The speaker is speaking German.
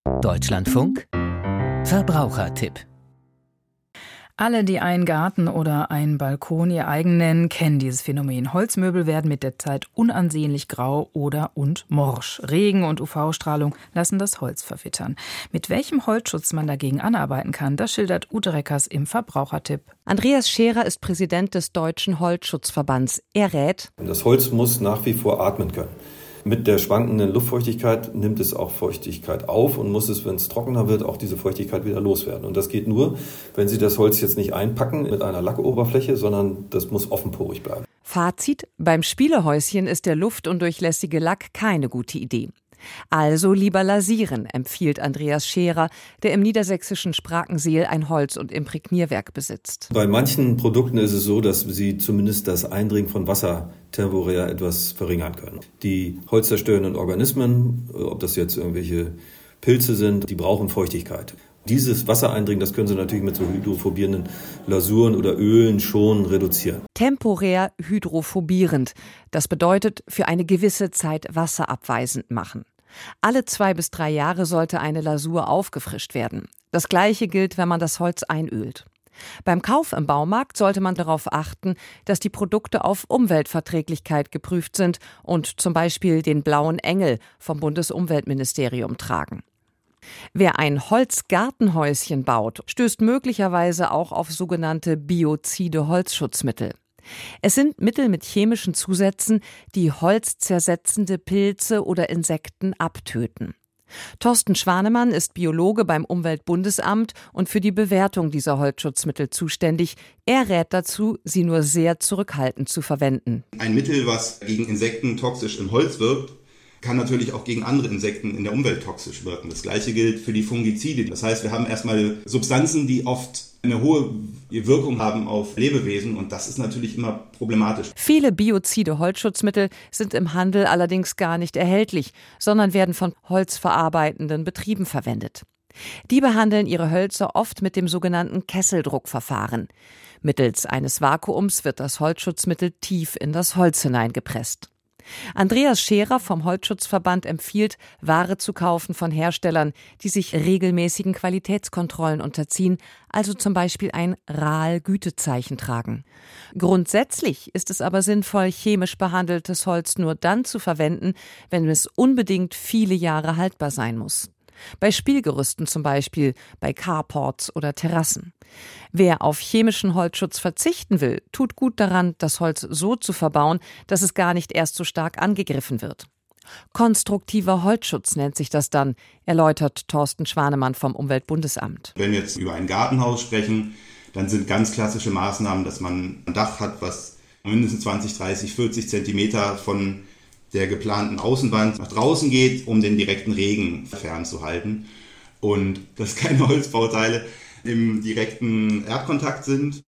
Deutschlandfunk Verbrauchertipp. Alle, die einen Garten oder einen Balkon ihr eigen nennen, kennen dieses Phänomen. Holzmöbel werden mit der Zeit unansehnlich grau und morsch. Regen und UV-Strahlung lassen das Holz verwittern. Mit welchem Holzschutz man dagegen anarbeiten kann, das schildert Ute Reckers im Verbrauchertipp. Andreas Scherer ist Präsident des Deutschen Holzschutzverbands. Er rät: Das Holz muss nach wie vor atmen können. Mit der schwankenden Luftfeuchtigkeit nimmt es auch Feuchtigkeit auf und muss es, wenn es trockener wird, auch diese Feuchtigkeit wieder loswerden. Und das geht nur, wenn Sie das Holz jetzt nicht einpacken mit einer Lackoberfläche, sondern das muss offenporig bleiben. Fazit: Beim Spielehäuschen ist der luftundurchlässige Lack keine gute Idee. Also lieber lasieren, empfiehlt Andreas Scherer, der im niedersächsischen Sprakenseel ein Holz- und Imprägnierwerk besitzt. Bei manchen Produkten ist es so, dass sie zumindest das Eindringen von Wasser temporär etwas verringern können. Die holzzerstörenden Organismen, ob das jetzt irgendwelche Pilze sind, die brauchen Feuchtigkeit. Dieses Wassereindringen, das können Sie natürlich mit so hydrophobierenden Lasuren oder Ölen schon reduzieren. Temporär hydrophobierend. Das bedeutet, für eine gewisse Zeit wasserabweisend machen. Alle 2 bis 3 Jahre sollte eine Lasur aufgefrischt werden. Das Gleiche gilt, wenn man das Holz einölt. Beim Kauf im Baumarkt sollte man darauf achten, dass die Produkte auf Umweltverträglichkeit geprüft sind und zum Beispiel den blauen Engel vom Bundesumweltministerium tragen. Wer ein Holzgartenhäuschen baut, stößt möglicherweise auch auf sogenannte biozide Holzschutzmittel. Es sind Mittel mit chemischen Zusätzen, die holzzersetzende Pilze oder Insekten abtöten. Thorsten Schwanemann ist Biologe beim Umweltbundesamt und für die Bewertung dieser Holzschutzmittel zuständig. Er rät dazu, sie nur sehr zurückhaltend zu verwenden. Ein Mittel, was gegen Insekten toxisch im Holz wirkt, kann natürlich auch gegen andere Insekten in der Umwelt toxisch wirken. Das Gleiche gilt für die Fungizide. Das heißt, wir haben erstmal Substanzen, die oft eine hohe Wirkung haben auf Lebewesen, und das ist natürlich immer problematisch. Viele biozide Holzschutzmittel sind im Handel allerdings gar nicht erhältlich, sondern werden von holzverarbeitenden Betrieben verwendet. Die behandeln ihre Hölzer oft mit dem sogenannten Kesseldruckverfahren. Mittels eines Vakuums wird das Holzschutzmittel tief in das Holz hineingepresst. Andreas Scherer vom Holzschutzverband empfiehlt, Ware zu kaufen von Herstellern, die sich regelmäßigen Qualitätskontrollen unterziehen, also zum Beispiel ein RAL-Gütezeichen tragen. Grundsätzlich ist es aber sinnvoll, chemisch behandeltes Holz nur dann zu verwenden, wenn es unbedingt viele Jahre haltbar sein muss. Bei Spielgerüsten zum Beispiel, bei Carports oder Terrassen. Wer auf chemischen Holzschutz verzichten will, tut gut daran, das Holz so zu verbauen, dass es gar nicht erst so stark angegriffen wird. Konstruktiver Holzschutz nennt sich das dann, erläutert Thorsten Schwanemann vom Umweltbundesamt. Wenn wir jetzt über ein Gartenhaus sprechen, dann sind ganz klassische Maßnahmen, dass man ein Dach hat, was mindestens 20, 30, 40 Zentimeter von der geplanten Außenwand nach draußen geht, um den direkten Regen fernzuhalten. Und dass keine Holzbauteile im direkten Erdkontakt sind.